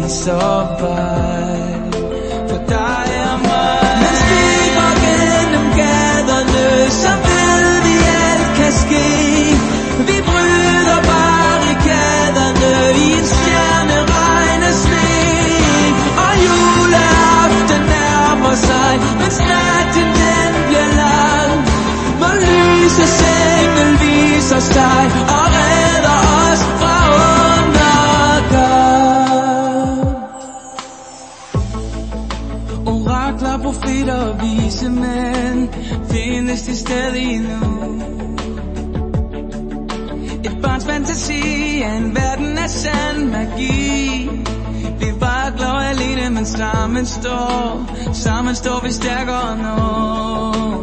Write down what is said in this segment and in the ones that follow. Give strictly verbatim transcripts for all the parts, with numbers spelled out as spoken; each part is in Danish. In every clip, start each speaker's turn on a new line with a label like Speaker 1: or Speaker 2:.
Speaker 1: vis og vej. For dig og mig. Mens vi går gennem gaderne, så ved vi alt kan ske. Vi bryder barrikaderne i en stjerneregn af sne. Og juleaften nærmer sig, mens natten den bliver lang. Hvor lysets engel viser sig og redder os fra undergang. Orakler, profeter og vise mænd findes de stadig nu. Et barns fantasi er en verden af sand magi. Vi vakler alene, men sammen står, sammen står vi stærkere nu.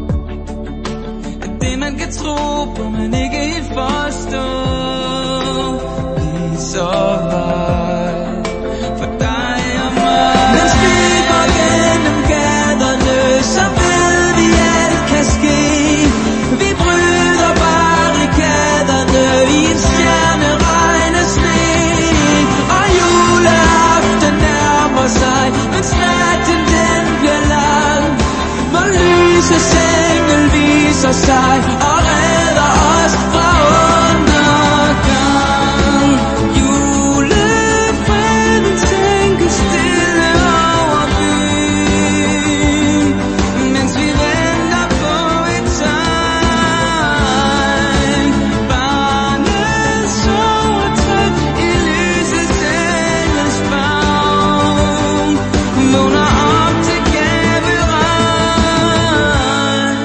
Speaker 1: Det man kan tro på, men ikke helt forstå. Vis og vej for dig og mig. Mens vi går gennem gaderne, så ved vi alt kan ske. Vi bryder barrikaderne i en stjerneregn af sne. Og juleaften nærmer sig, mens natten den bliver lang. Hvor lysets engel viser sig og redder os fra undergang. Julefreden sænker stille over byen, mens vi venter på et tegn. Barnet sover trygt i lysets engels favn, vågner op til gaveregn.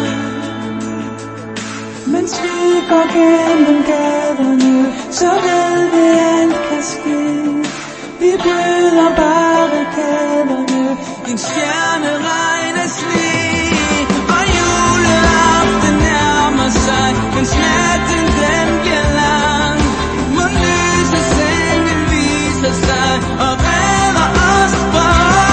Speaker 1: Mens vi går gennem gaderne, så ved vi alt kan ske. Vi bryder barrikaderne i en stjerneregn af sne. Og juleaften nærmer sig, mens natten den bliver lang. Hvor lysets engel viser sig og redder os fra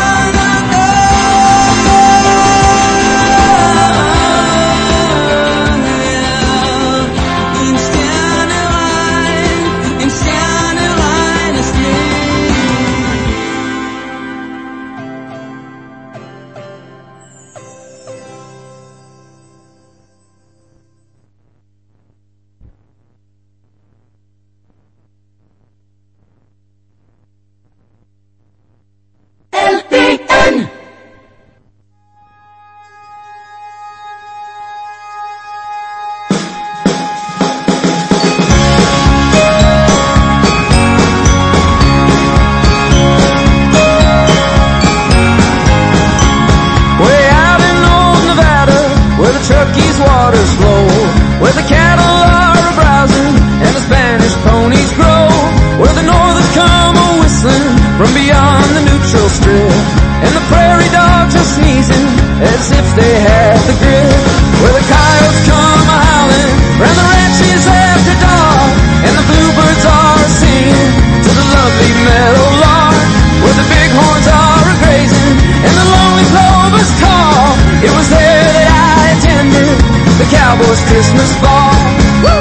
Speaker 1: Christmas ball. Woo!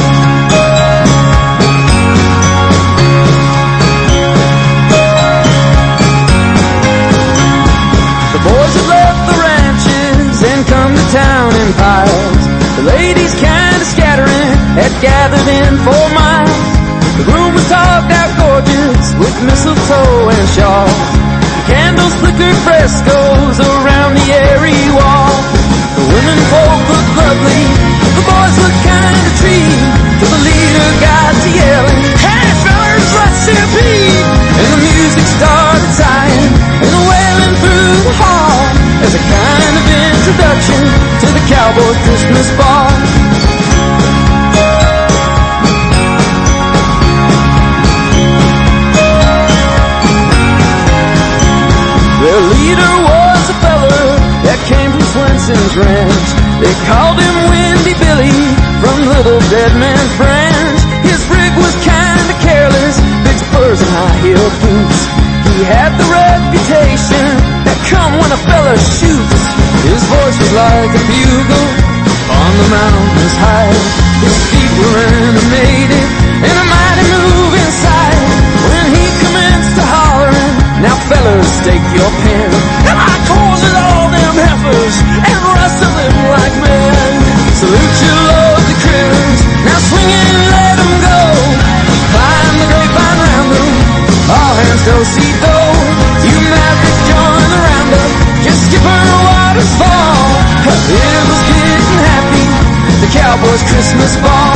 Speaker 1: The boys had left the ranches and come to town in piles. The ladies kinda scattering had gathered in four miles. The room was talked out gorgeous with mistletoe and shawls. The candles flickered frescoes around the airy wall. The women folk looked lovely, the boys looked kinda treat, till the leader got to yelling, "Hey fellas, let's stampede!" And the music started sighing and wailing through the hall as a kind of introduction to the cowboy Christmas ball. Their leader was a fella that came from Swenson's ranch. They called him Windy Billy from Little Dead Man's Branch. His rig was kinda careless, big spurs and high-heeled boots. He had the reputation that come when a fella shoots. His voice was like a bugle on the mountain's high. His feet were animated and a mighty move inside when he commenced to holler. It was getting happy, the cowboys' Christmas ball.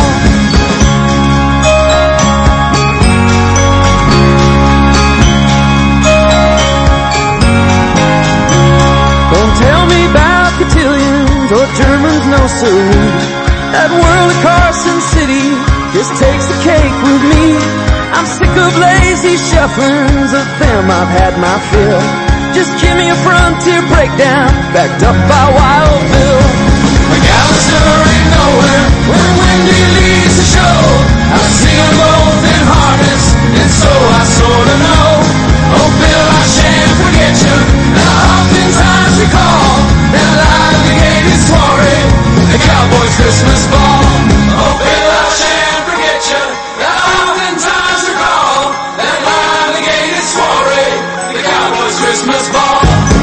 Speaker 1: Don't tell me about cotillions or Germans, no siree. That world of Carson City just takes the cake with me. I'm sick of lazy shufflings, of them I've had my fill. Just give me a frontier breakdown, backed up by Wild Bill. McAllister ain't nowhere when Wendy leads the show. I sing them both in harness, and so I sorta know. Oh Bill, I shan't forget you, and I oftentimes recall that live-gated soiree, the Cowboys' Christmas ball. Oh Bill, I shan't forget you, and I oftentimes recall that live-gated soiree, the Cowboys' Christmas ball.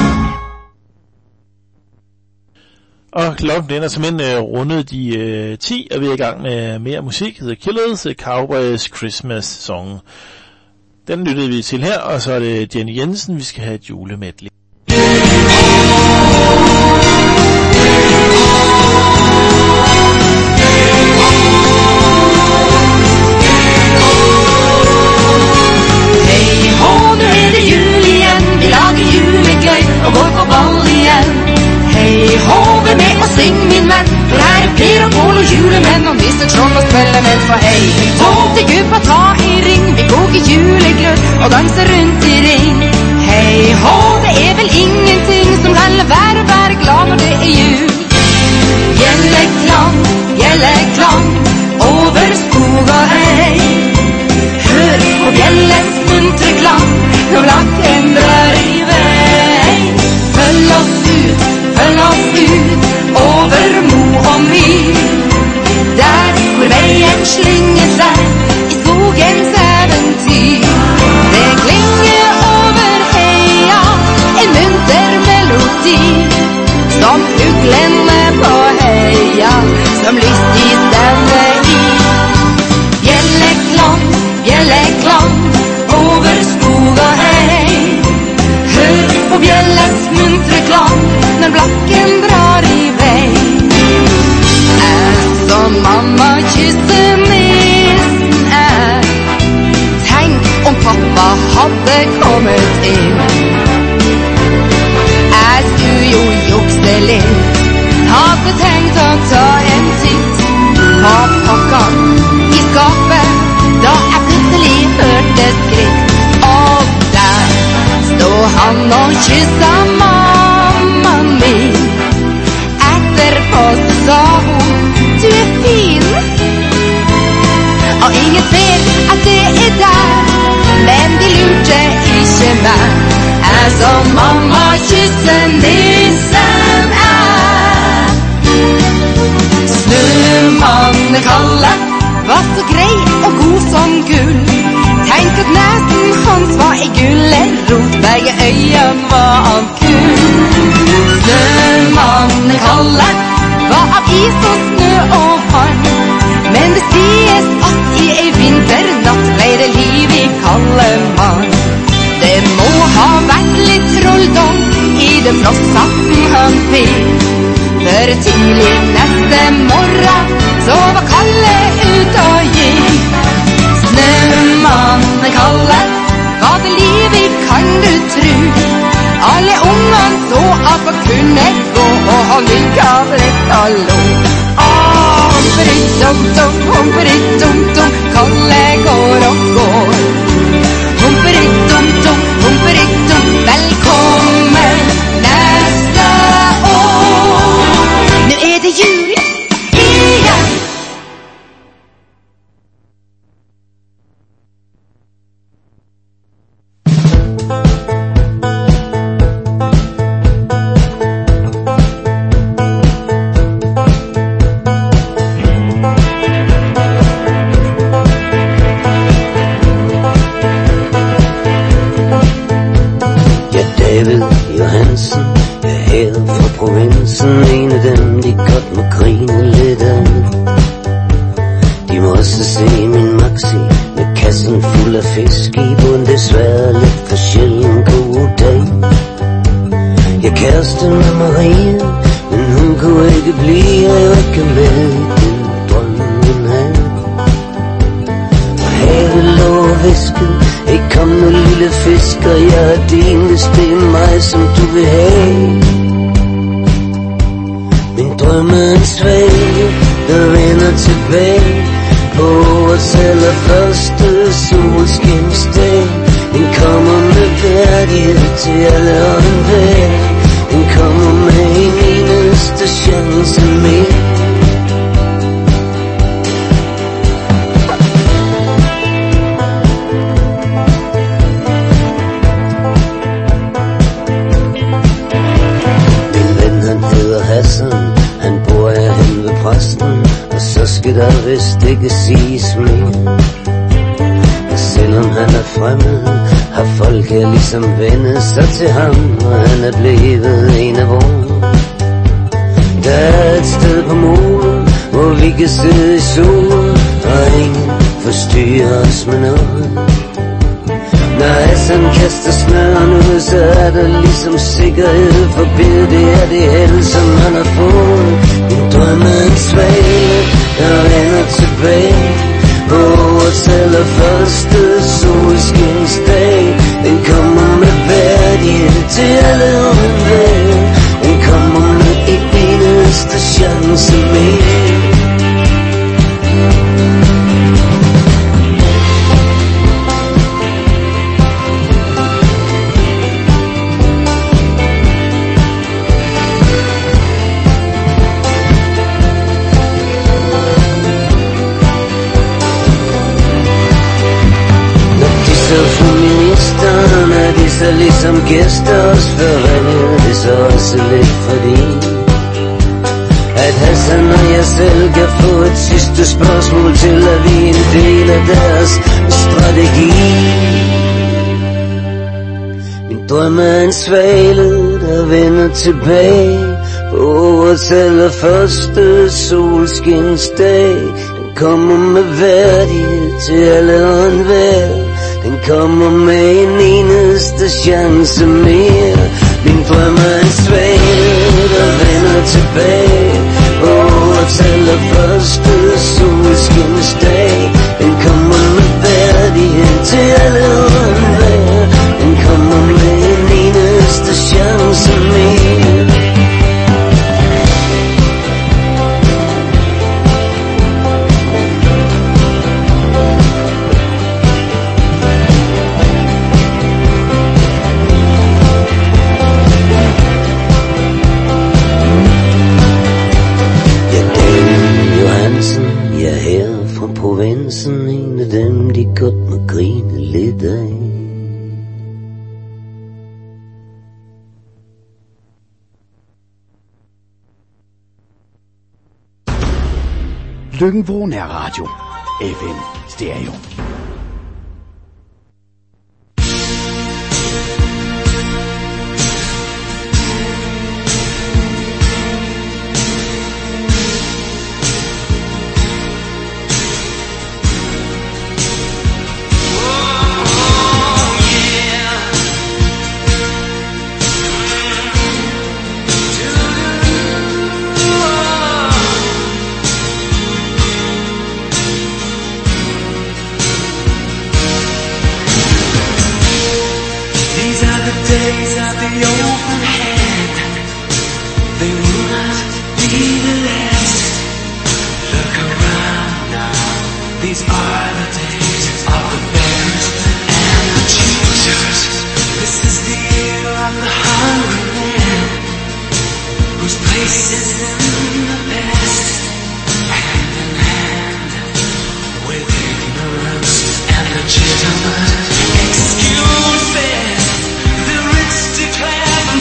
Speaker 2: Og klokken den er simpelthen uh, rundet de uh, ti, og vi er i gang med mere musik. The Killers, The Cowboys Christmas Song. Den lyttede vi til her, og så er det Jenny Jensen, vi skal have et julemedley.
Speaker 3: Hei hå, nu er det jul igjen, vi lager julegøy og går på ball igjen. Hei hå, vær med og syng min venn, for her er Per og Pål og julemenn og nisser, troll og spellemenn. For hei hå, til gubba ta i ring, vi koker julegrøt og danser rundt i ring. Hei hå, det er vel ingenting som kan la være å være glad når det er jul. Bjelleklang, bjelleklang, over skog og hei. Hør på bjellens muntre klang, når blakken drar i vei. Følg oss ut, følg oss ut, over mo og myr. Der hvor veien slynger seg, i skogens eventyr. Det klinger over heia, en munter melodi, som fuglene på heia, som lystig stemme i. Bjelleklang, bjelleklang, over skog og hei. Hør på bjellens muntre klang, når blakken drar i vei. Jeg som mamma kysser nissen er, tenk om pappa hadde kommet inn. Jeg skulle jo jukse litt, hadde tenkt å ta en titt på pakkan i skapet, da jeg plutselig hørte skritt. Og der stod han og kyssa mammaen min. Etterpå sa hun, du er fin. Og ingen ser at det er der, men de lurte ikke meg. Jeg som mamma kysser nissen er. Snømannen Kalle var så grei og god som gull. Tenk at nesen hans var i gullerot, begge øya var av kull. Snømannen Kalle var av is og snø og varm, men det sies at i ei vinternatt ble det liv i Kalle mann. Det må ha vært litt trolldom i den frosthatten han fikk, for tidlig neste morgen så var Kalle ut og gikk. Snømannen Kalle ga det liv i, kan du tru. Alle ungene så at han kunne gå, og han virka lett allo. Humperi-dum-dum, humperi-dum-dum, Kalle går og går. Humperi-dum-dum, humperi-dum, velkommen neste år. Nå er det jul igjen.
Speaker 4: En af dem, de godt må grine lidt af. De må også se min maxi med kassen fuld af fisk i på en desværre lidt for sjælden god dag. Jeg kæreste med Maria, men Men hun kunne ikke blive, og jeg ikke med den drøm hun havde. Og havet lå og viskede, ikke kom nu lille fisker, jeg har din, hvis det er mig som du vil have. Min drømmens svage, der vender tilbage på vores allerførste solskinsdag. Den kommer med værdighed til alle og enhver. Den kommer med en eneste chance mere. Min ven han hedder Hassan, han bor herhen ved præsten, og så skal der vist ikke siges mere. Selvom han er fremmed, har folk her ligesom vendet sig til ham, og han er blevet en af vores. Der er et sted på moden, hvor vi kan sidde i solen, og ingen forstyrrer os med noget. Når Hassan kaster snøren ud, så er der ligesom sikkerhed for billedet. Det er det held, som han har fået. En drømmens svale, der vender tilbage på vores allerførste solskinsdag. Den kommer med værdighed til alle og enhver. Den kommer med en eneste chance mere. Feministerne er de så ligesom gæster os før valget. Det er så også lidt fordi at Hassan og jeg selv kan få et sidste spørgsmål til, at vi er en del af deres strategi. Min drøm er en svale, der vender tilbage på vores allerførste solskinsdag. Den kommer med værdighed til alle og enhver. Den kommer med en eneste chance mere. Min drøm er en svale, der vender tilbage på vores allerførste solskinsdag. Den kommer med værdighed til alle og enhver. Den kommer med en eneste chance mere. Provinsen, en af dem, de godt må grine lidt af.
Speaker 5: Løkken-Vrå Nærradio. F M Stereo.
Speaker 6: Excuses, the rich declare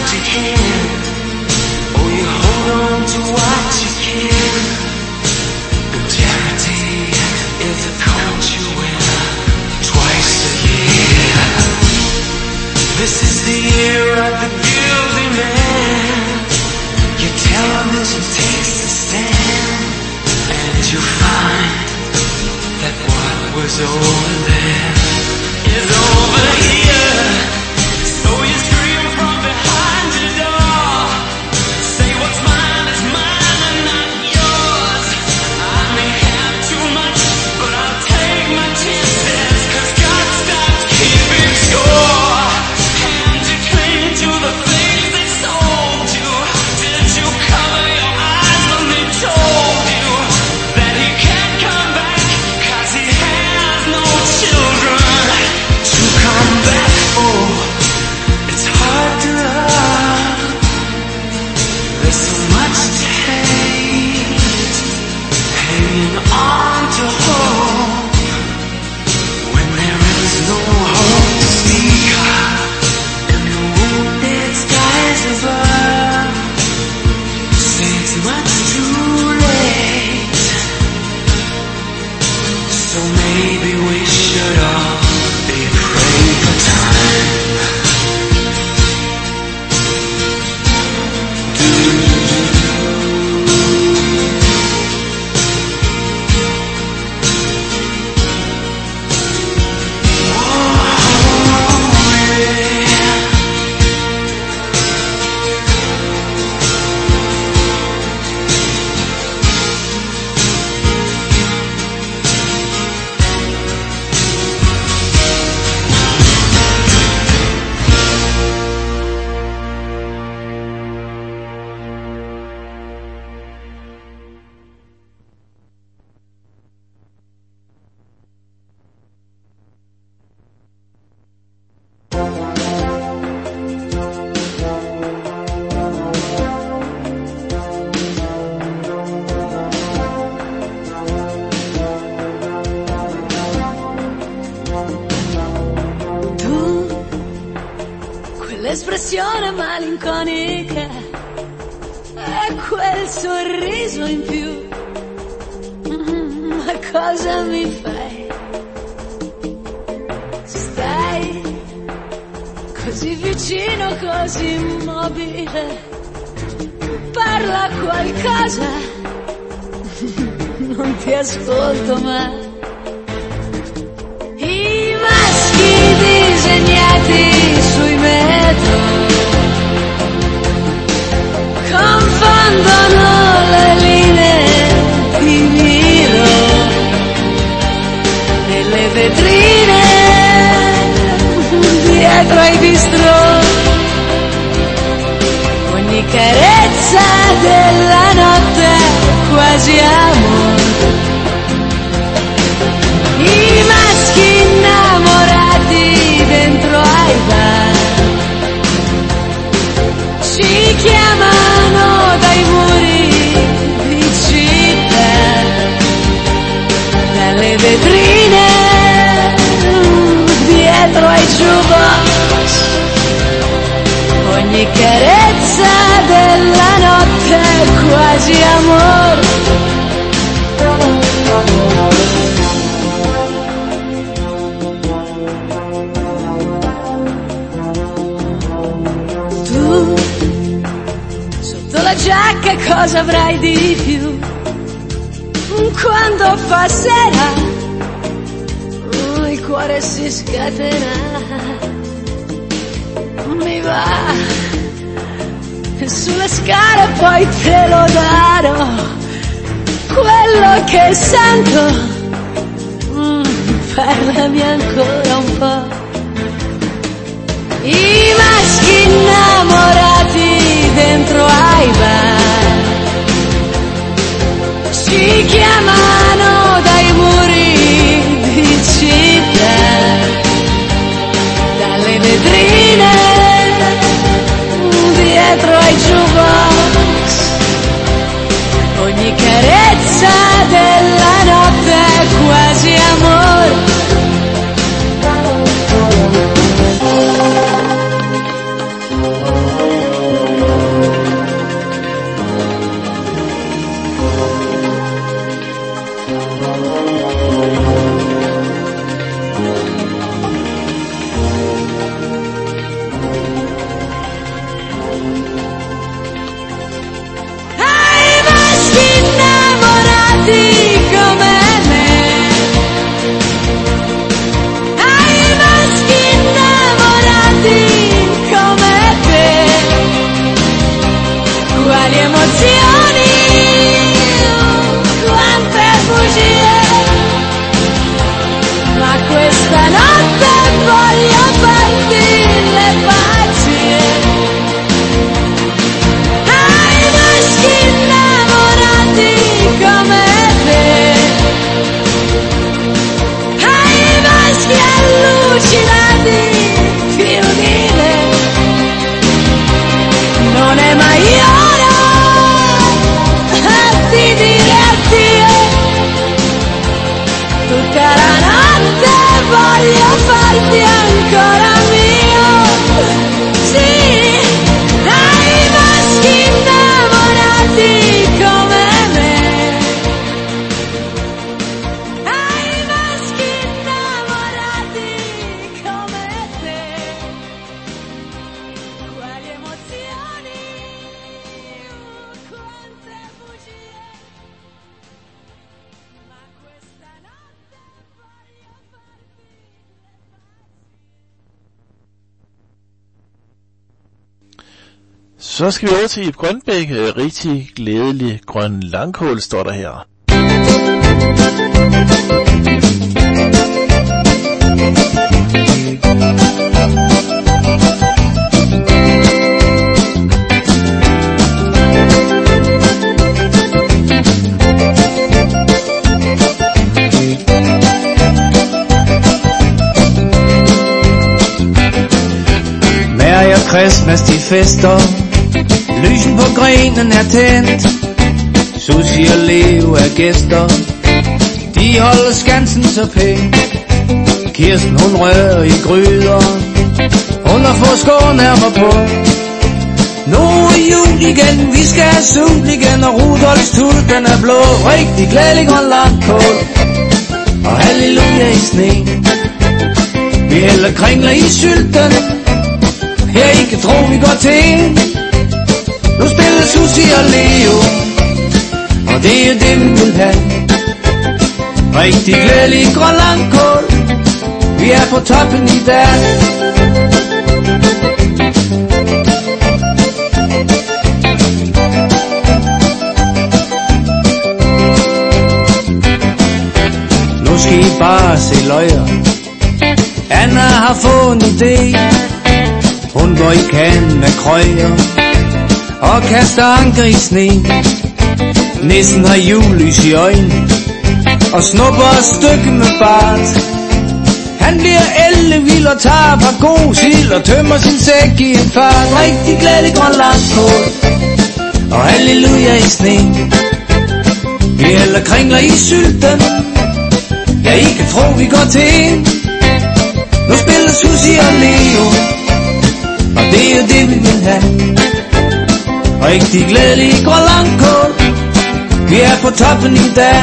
Speaker 6: what you can. Oh, you hold on to what you can. But charity is a coat you wear twice a year. This is the year of the guilty man. Your television takes a stand, and you find that what was over there is over here. So you scream from behind your door, say what's mine is mine and not yours. I may have too much, but I'll take my chances, 'cause God stops keeping score. And you cling to the things they sold you. Did you cover your eyes when they told you that he can't come back, 'cause he has no children to come back for? It's hard to love, there's so much to hate, hanging on to hope when there is no hope to speak of, and the wounded skies above say it's much too late. So maybe we should all be praying for time.
Speaker 7: L'espressione malinconica e quel sorriso in più, mm, ma cosa mi fai? Stai così vicino, così immobile, parla qualcosa, non ti ascolto mai. I maschi disegnati sui metro confondono le linee di miro nelle vetrine dietro ai bistrò. Ogni carezza della notte è quasi amore. I maschi innamorati dentro ai bar ci chiamano dai muri di città, dalle vetrine dietro ai jukebox. Ogni carezza della notte è quasi amore. La giacca cosa avrai di più quando fa sera? Oh, il cuore si scatena, mi va sulle scale, poi te lo darò. Quello che sento, mm, parlami ancora un po'. I maschi innamorati dentro ai bar ci chiamano dai muri di città, dalle vetrine dietro ai jukebox. Ogni carezza della notte è quasi amore.
Speaker 2: Så skal vi over til Ib Grønbæk. Rigtig glædelig grøn langkål står der her.
Speaker 8: Merry Christmas, de fester. Lysen på grenen er tændt. Susi og Leo er gæster. De holder skansen så pænt. Kirsten hun rører i gryder. Hun har fået skår nærmere på. Nu er jul igen, vi skal have sol igen. Og Rudolfs tud, den er blå. Rigtig glædelig grøn langkål. Og halleluja i sne. Vi hælder kringler i sylten. Her I kan tro, vi går til. Nu spiller Susi og Leo, og det er det, vi vil have. Rigtig glædelig grøn langkål. Vi er på toppen i dag. Nu skal I bare se løjer. Anna har fået en idé. Hun går i kanen af krøjer og kaster anker i sne. Nissen har julelys i øjnene og snupper et stykke med bart. Han bliver ellevild og tager et par gode sild og tømmer sin sæk i en fart. Rigtig glædelig grøn langkål og halleluja i sne. Vi hælder kringler i sylten. Ja, I kan tro, vi går til. Nu spiller Susi og Leo, og det er det, vi vil have. Rigtig glædelig grøn langkål. Vi er på toppen i dag.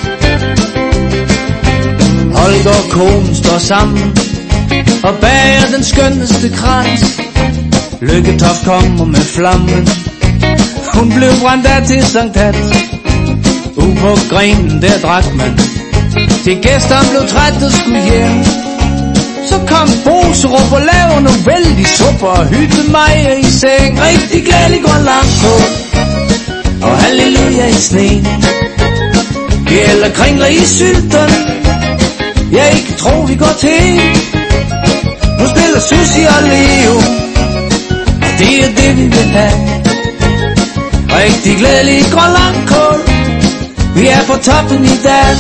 Speaker 8: Holger og konen står sammen og bager den skønneste krans. Lykketoft kommer med flammen. Hun blev brændt af til Sankt Hans. Ude på grenen der drak man, til gæsterne blev træt og skulle hjem. Så kom Boserup og lavede nogle vældig supper og hyggede mig i seng. Rigtig glædelig grøn langkål og halleluja i sne. Vi hælder kringler i sylten. Ja, I kan tro, vi går til. Nu spiller Susi og Leo, og det er det, vi vil have. Rigtig glædelig grøn langkål. Vi er på toppen i dag.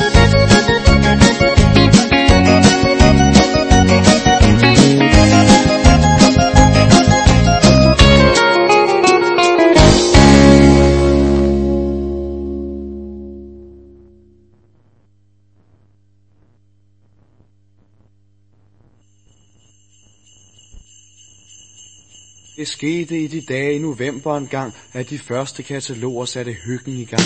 Speaker 9: Det skete i de dage i november en gang, at de første kataloger satte hyggen i gang.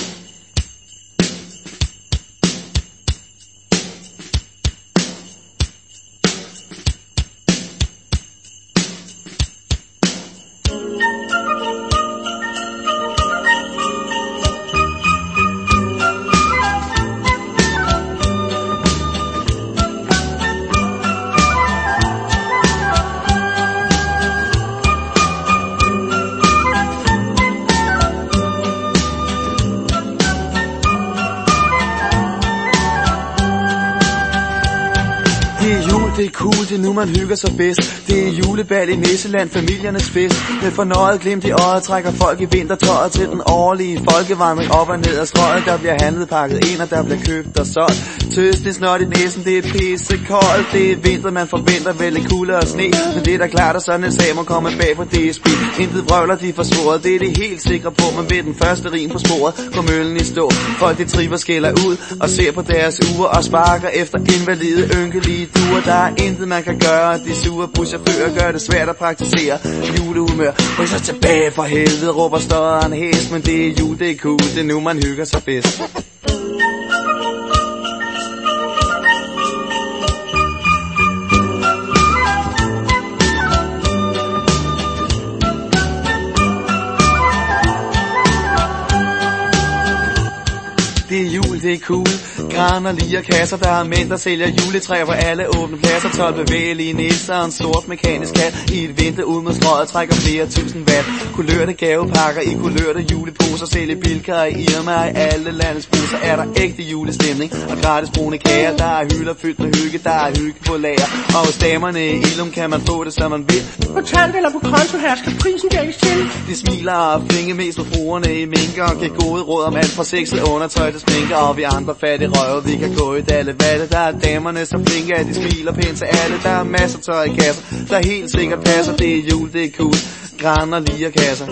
Speaker 9: Det er cool, det er nu man hygger sig bedst. Det er julebal i Nisseland, familiernes fest. Med fornøjet glimt i øjet trækker folk i vintertøjet til den årlige folkevandring op og ned ad strøget. Der bliver handlet, pakket ind, og der bliver købt og solgt. Tøs, det snot i næsen, det er pissekoldt. Det er vinter, man forventer vel lidt kulde og sne. Men det er da klart, at sådan en sag må komme bag på D S B. Intet vrøvler, de forsvoret, det er det helt sikre på. Men ved den første rim på sporet går møllen i stå. Folk de triver skælder ud og ser på deres uger og sparker efter invalide, ynkelige duer. Der er intet man kan gøre. De sure buschauffører gør det svært at praktisere julehumør. Ryk så tilbage for helvede, råber støderen hæs. Men det er jul, det er cool, det er nu man hygger sig bedst. Det er jul, det er cool. Gran og lier kasser, der er mænd, der sælger juletræer på alle åbne pladser. tolv bevægelige nisser og en sort mekanisk kat i et vindue ud mod strøget trækker flere tusind watt. Kulørte gavepakker i kulørte juleposer, sælger Bilka i Irma i alle landets busser. Er der ægte julestemning og gratis brune kager, der er hylder fyldt med hygge, der er hygge på lager. Og hos damerne i Ilum kan man få det, som man vil.
Speaker 10: Kontant eller på konto, her skal prisen gældes til.
Speaker 9: De smiler og flinke mest med fruerne i minker og giver gode råd om alt fra sexet undertøj til sminker. Og vi andre fattige røve, vi kan gå i dalle valle. Der er damerne så flinke, at de smiler pænt til alle. Der er masser af tøj i kasser, der helt sikkert passer. Det er jul, det er cool. Gran og lier kasser.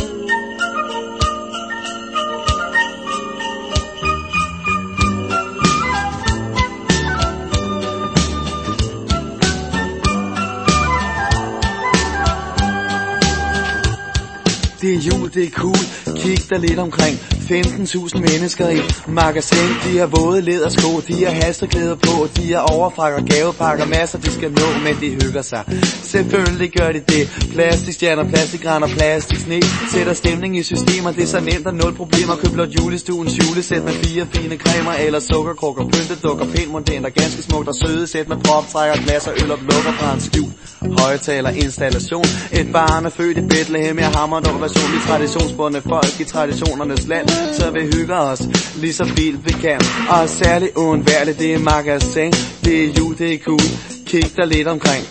Speaker 9: Det er jul, det er cool. Kig dig lidt omkring. femten tusind mennesker i magasin. De har våde lædersko, de har halsterklæder på, de har overfrakker, gavepakker, masser de skal nå, men de hygger sig. Selvfølgelig gør de det. Plastikstjerner, plastikgran og plastiksne sætter stemning i systemer, det er så nemt og nul problemer. Køb blot julestuens julesæt med fire fine cremer eller sukkerkrukker, pyntedukker, pænt mondænt og ganske smukt og søde sæt med proptrækker, glas og øl og lukker fra en skjul højtaler installation. Et barn er født i Bethlehem, jeg hammer en version i traditionsbundne folk i traditionernes land, så vi hygger os lige så vildt vi kan. Og særligt uundværligt, det er magasin. Det er jul, det er cool. Kig dig lidt omkring.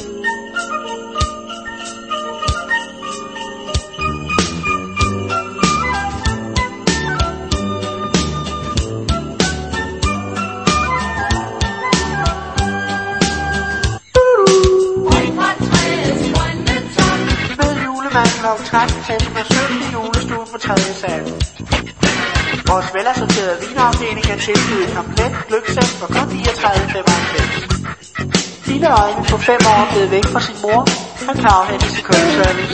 Speaker 10: klokken tretten fest med sytten julestue på tredje sal. Vores velassorterede vinafdeling kan tilbyde et komplet gløggsæt for kun niogtredive komma femoghalvfems. Lille øjne på fem år blevet væk fra sin mor, han kan afhentes til kundeservice.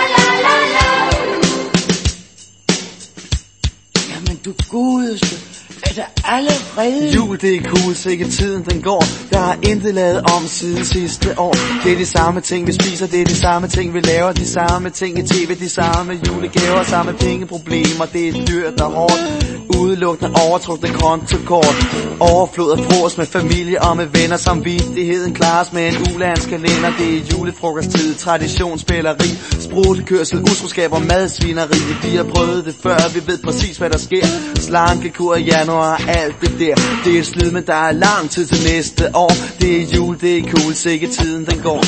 Speaker 7: Jamen du godeste, er der allerede?
Speaker 9: Jul, det er cool, sikke tiden den går. Der er intet lavet om siden sidste år. Det er de samme ting vi spiser, det er de samme ting vi laver. De samme ting i tv, de samme julegaver, samme pengeproblemer. Det er dyrt og hårdt, udelukkende overtrukne kontokort. Overflod af frokost med familie og med venner. Samvittigheden klares med en ulandskalender. Det er julefrokosttid, traditionsspilleri, sprutekørsel, utroskab og madsvineri. Vi har prøvet det før, vi ved præcis hvad der sker. Slankekur i januar, alt det der. Det er et slid, men der er lang tid til næste år. Det er jul, det er cool, sikke tiden den går.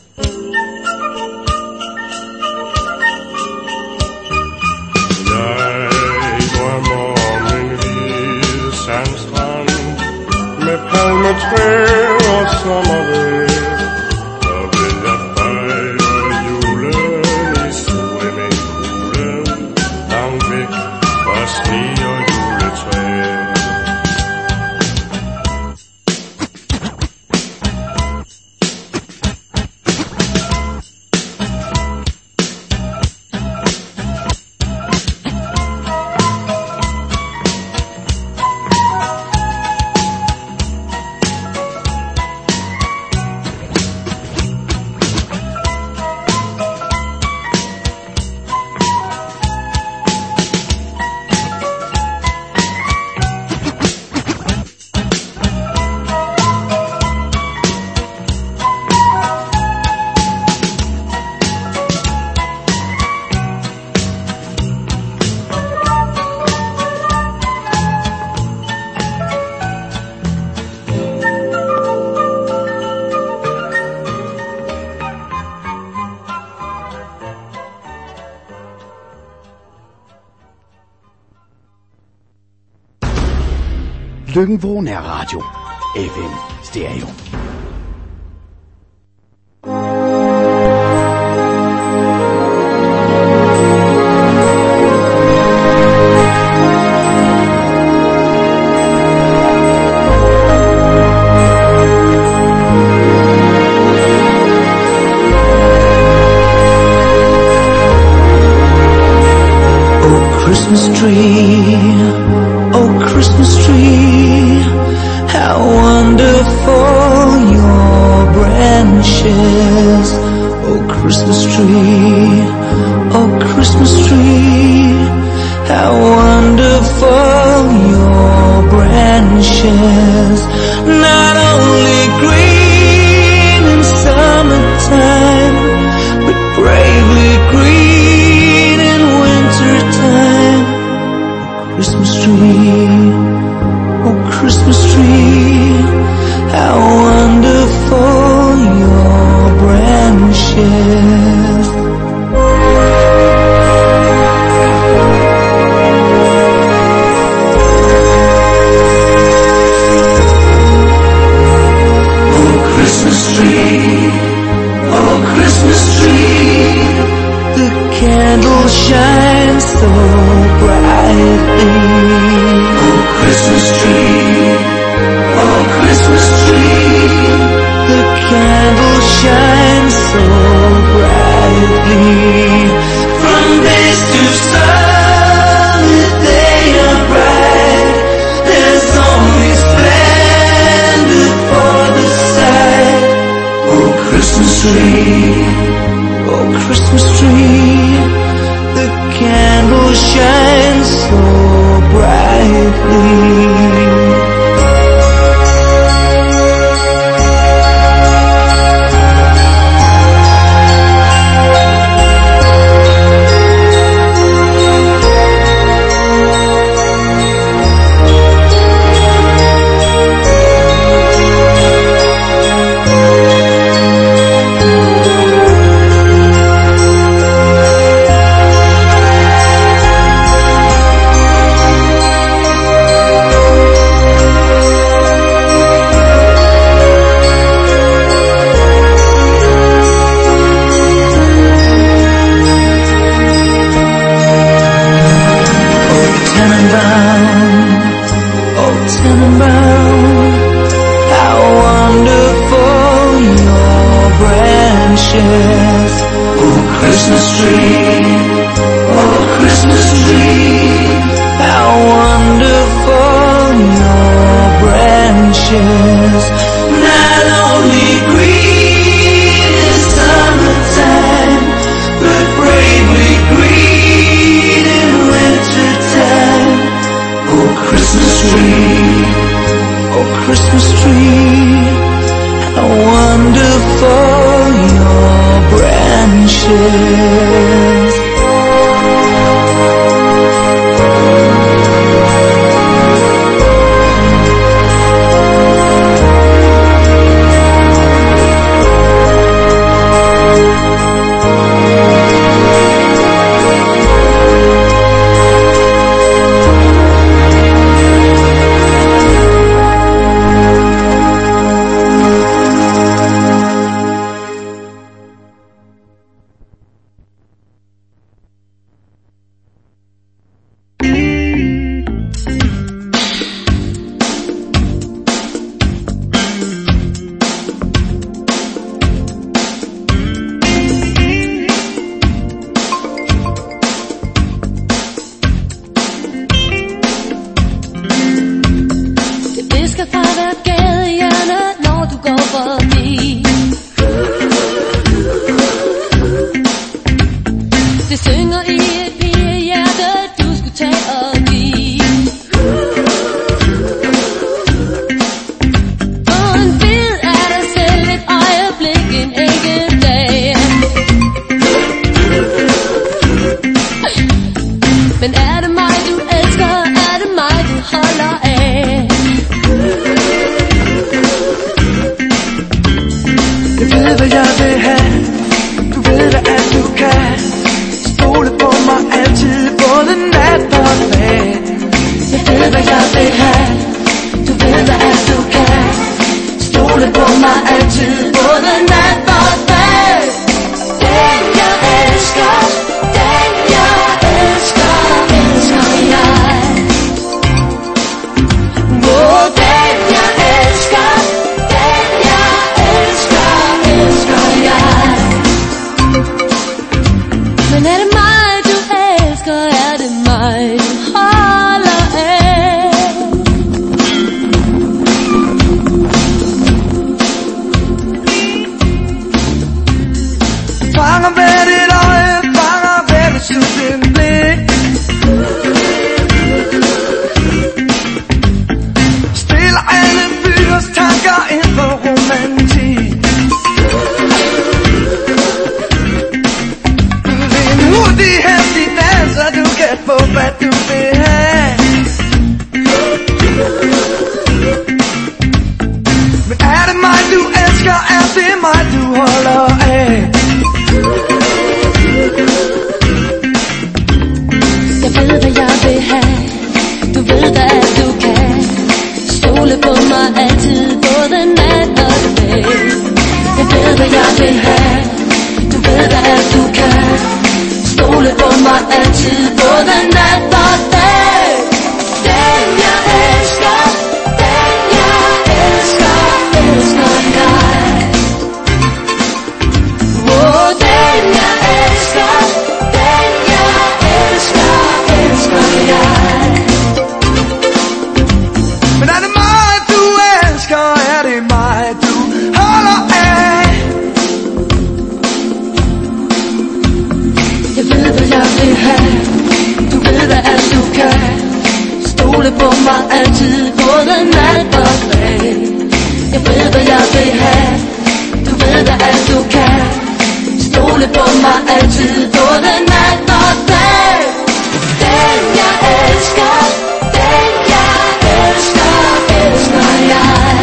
Speaker 11: Jeg drømmer om en hvid sandstrand med palmetræ og sommervejr. Så vil jeg fejre julen i swimmingpoolen, langt væk fra sne og juletræ.
Speaker 5: Løkken er radio. F M Stereo.
Speaker 12: Oh Christmas tree, oh Christmas tree, how wonderful your branches. Oh Christmas tree, oh Christmas tree, how wonderful your branches. branches, not only green in summertime, but bravely green in wintertime. Oh, Christmas tree, oh, Christmas tree, how wonderful your branches.
Speaker 6: Christmas tree, oh Christmas tree,
Speaker 12: the candle shines so brightly.
Speaker 6: Oh Christmas tree, oh Christmas tree,
Speaker 12: the candle shines so brightly.
Speaker 6: From base to sun, they are bright. There's only splendor for the sight. Oh Christmas tree,
Speaker 12: oh Christmas tree, the candle shines so brightly.
Speaker 6: oh Christmas tree, oh Christmas tree,
Speaker 12: how wonderful your branches.
Speaker 6: Not only green in summertime, but bravely green in wintertime. Oh Christmas tree,
Speaker 12: oh Christmas tree, how wonderful your branches. Still I
Speaker 3: mig altid både nat og dag. Den jeg elsker, den jeg elsker, elsker jeg.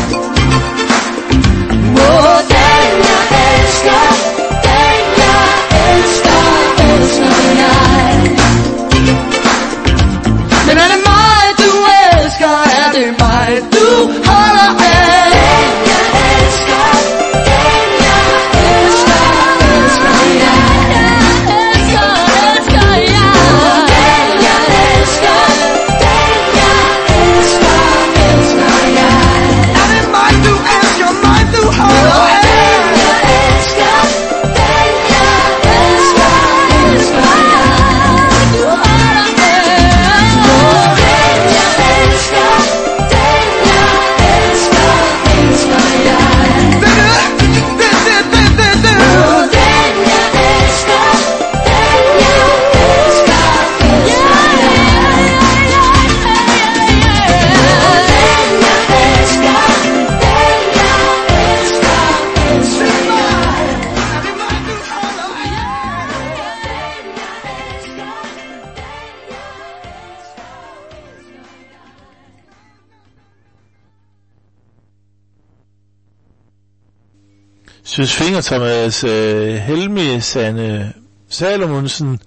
Speaker 3: Åh, den jeg elsker, den jeg elsker, elsker jeg. Men er det mig du elsker, er det mig du holder af. Den jeg elsker, den jeg elsker, elsker jeg. Elsker, elsker jeg. Den jeg elsker, den jeg elsker, elsker jeg. Er det mig du elsker, mig du holder af. Den jeg elsker, den jeg elsker, elsker jeg. Du holder af. Den jeg elsker, den jeg elsker, elsker jeg. Den jeg elsker, den jeg elsker,
Speaker 2: Søs Finger, Thomas uh, Helmi, Sanne Salomonsen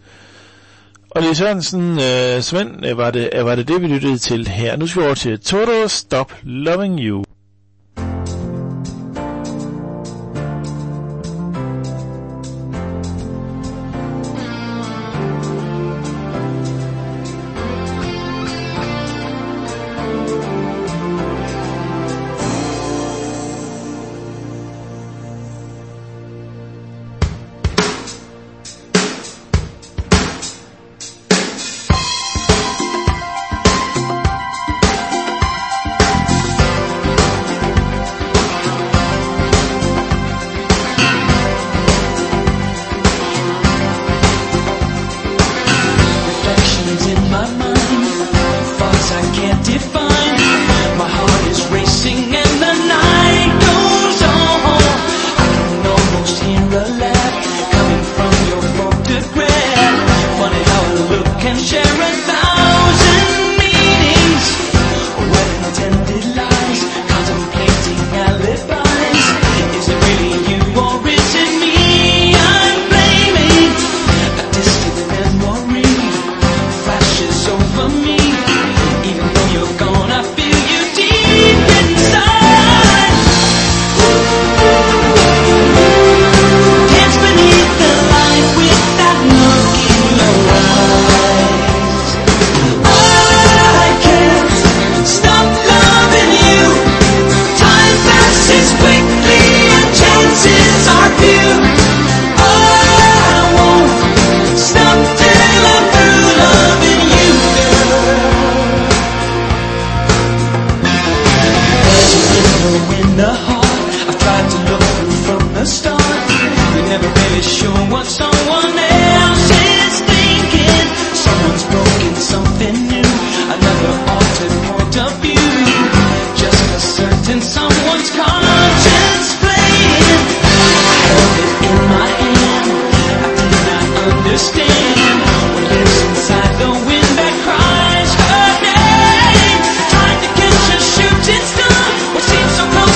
Speaker 2: og Lis Sørensen, uh, Svend, uh, var, det, uh, var det det, vi lyttede til her. Nu skal vi over til Toto, Stop Loving You.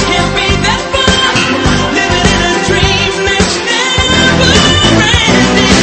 Speaker 12: Living in a dream that's never ending.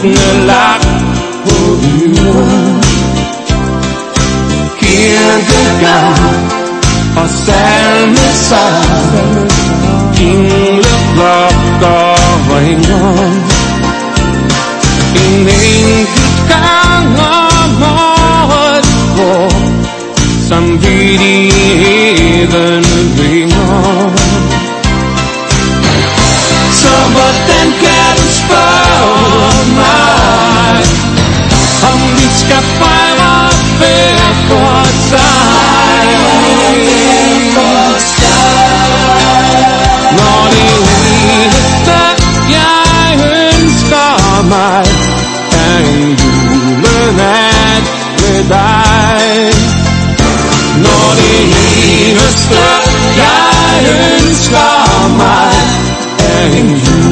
Speaker 8: lagt på hylden. Kirkegang og salmesang, engleflokker ringer. En enkelt gang om året, hvor samvittigheden vinger. Så hvordan kan du spørge mig, om vi skal fejre hver for sig? Når det eneste jeg ønsker mig er en julenat med dig. Når det eneste jeg ønsker mig er en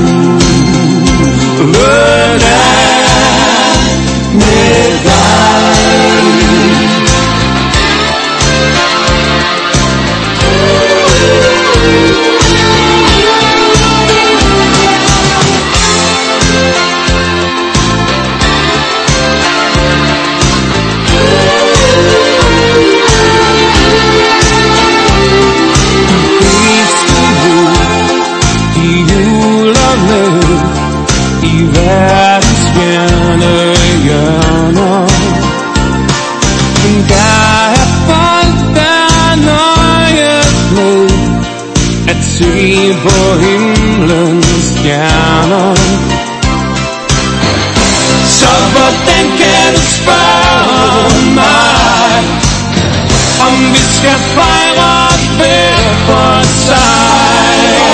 Speaker 8: julenat med dig. Se på himlens stjerner. Så hvordan kan du spørge mig, om vi skal fejre hver for sig?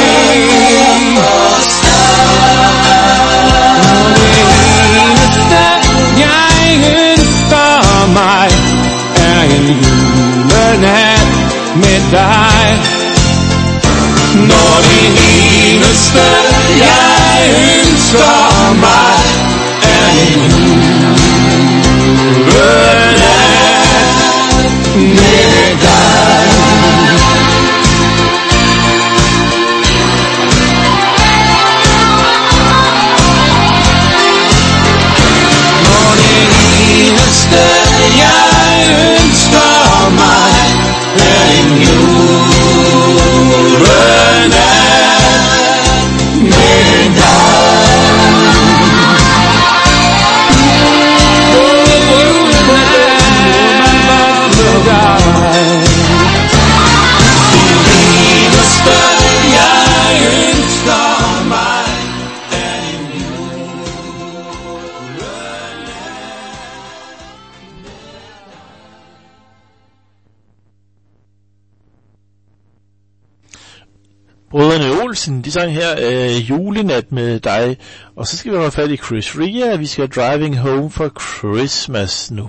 Speaker 8: Når det eneste jeg ønsker mig er en julenat med dig. Når det eneste jeg ønsker mig er en julenat med dig. Når det eneste jeg ønsker mig er en julenat med dig.
Speaker 2: Brødrene Olsen, de sang her øh, julenat med dig, og så skal vi have fat i Chris Rea, vi skal Driving Home for Christmas nu.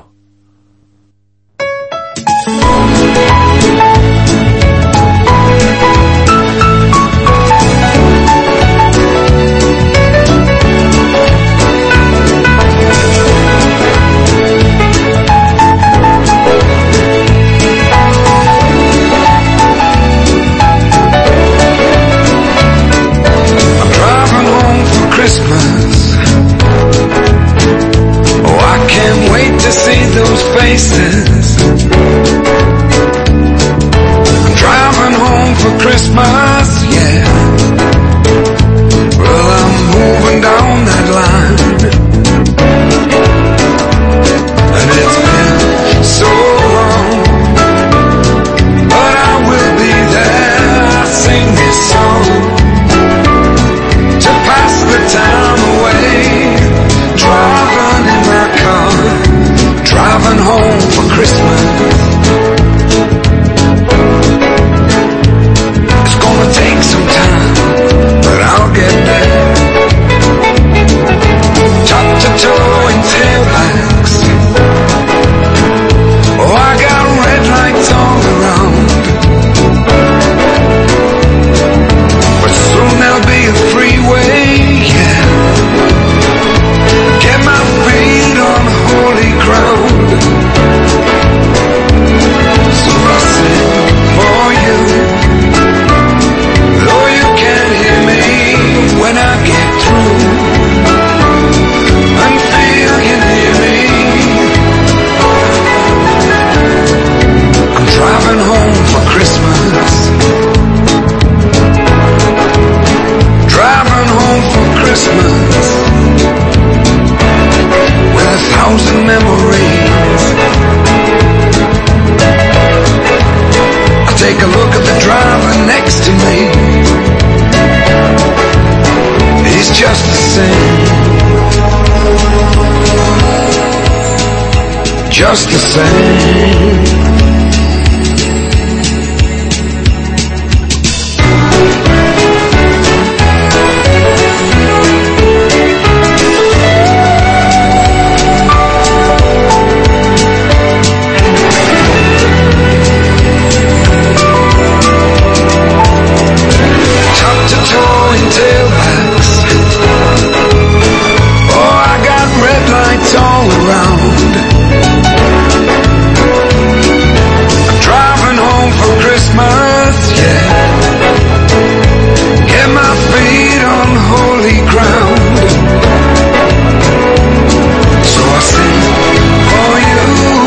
Speaker 12: Christmas. Oh, I can't wait to see those faces. I'm driving home for Christmas, yeah. Well, I'm moving down that line, and it's been so long, but I will be there. I sing this song to pass the time away, driving in my car, driving home for Christmas. It's gonna take some time, but I'll get there. Top to toe in tailbacks. Oh, I got red lights all around, but soon there'll be a freeway. Get my feet on holy ground. thousand memories. I take a look at the driver next to me. He's just the same, just the same. Tailbacks. Oh, I got red lights all around. I'm driving home for Christmas, yeah. Get my feet on holy ground. So I sing for you,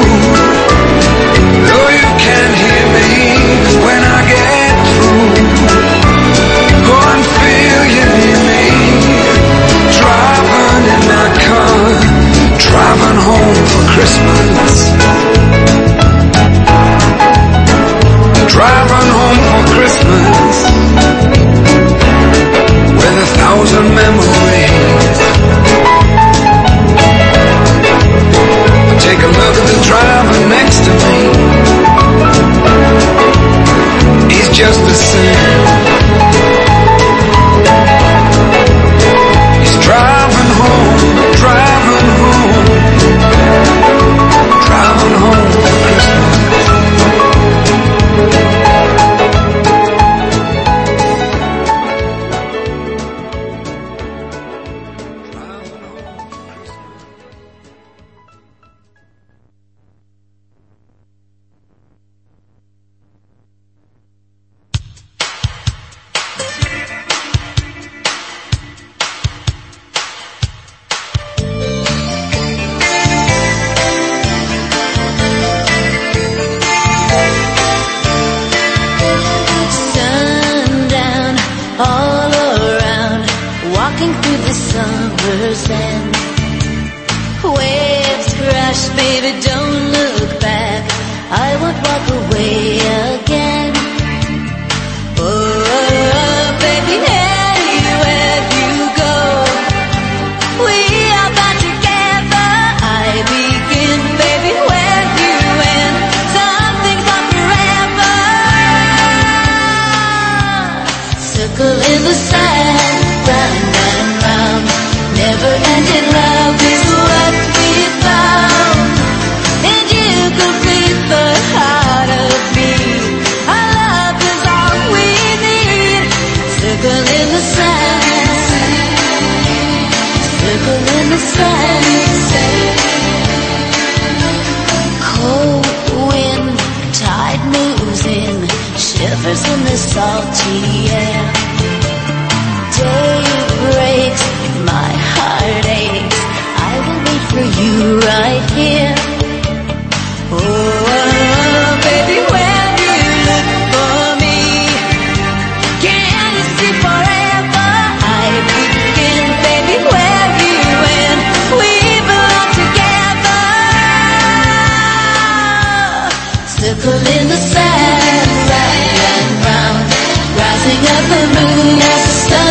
Speaker 12: though you can't hear me when I get through. Feel you near me, driving in my car, driving home for Christmas, driving home for Christmas, with a thousand memories. Take a look at the driver next to me, he's just the same. Driving home, driving home, driving home for Christmas.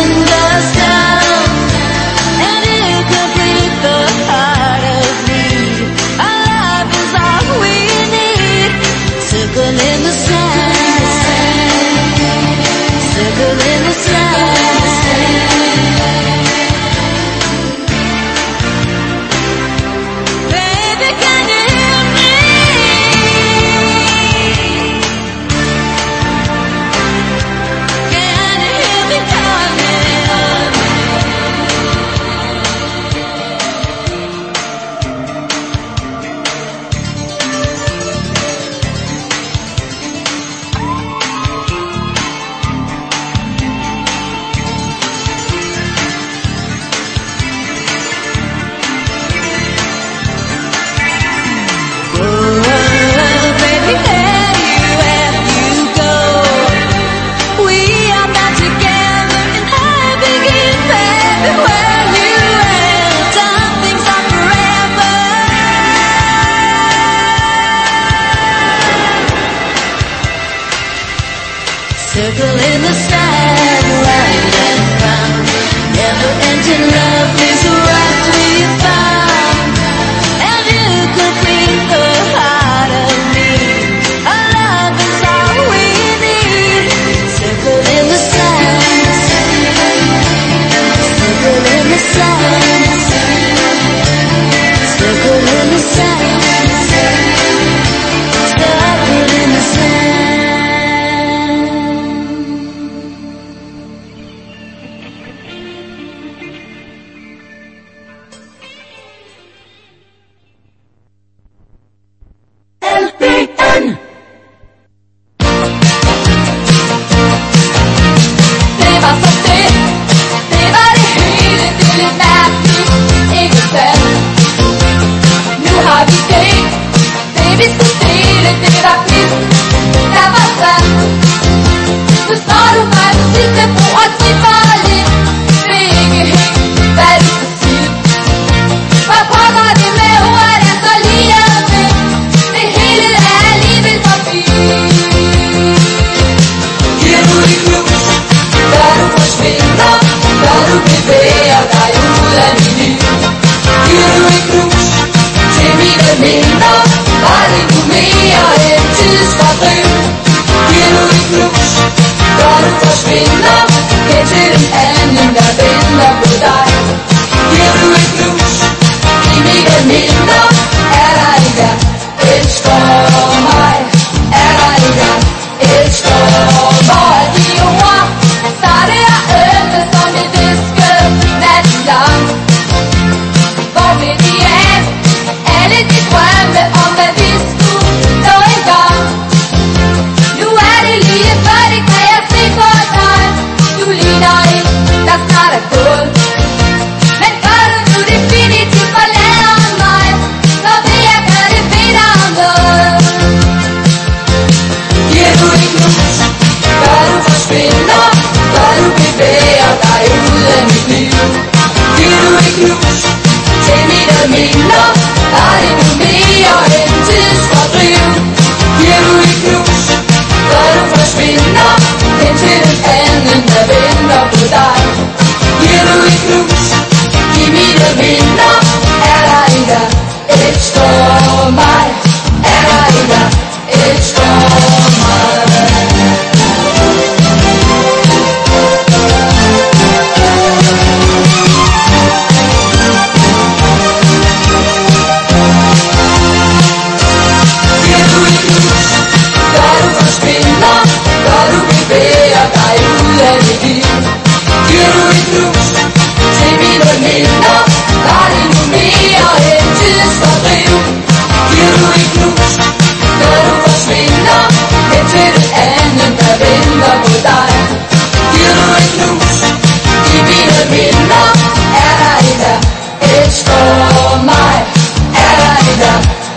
Speaker 3: And you complete the heart of me. idé. Det vi skulle dele, det var pis, der var sand. Nu står du mig på sidste bro og tipper lidt. Ved ikke helt, hvad du skal sige. Hvor pokker det med ordet er så lige med. Det hele er alligevel forbi.
Speaker 6: Giver du et knus, da du forsvinder, da du bevæger dig ud af mit liv. Giver du et knus til mine minder, var det nu mere end tidsfordriv. Giver du et knus, da du forsvinder, hen til en anden, der venter på dig. Giver du et knus i mine minder, er der en, der elsker mig. Er der en, der elsker mig.
Speaker 3: De ord, starte og ømme som vi viskede natten lang. Hvor vil de af? Alle de drømme om hvad vi skulle nå en gang. Nu er det lige før, det kan jeg se på dig. Du ligner en, der snart er gået. Men før du nu definitivt forlader mig, så vil jeg gøre det ved dig om noget.
Speaker 6: Giver du et knus, da du forsvinder, da du bevæger dig ud af mit liv. Giver du et knus til mine minder, er det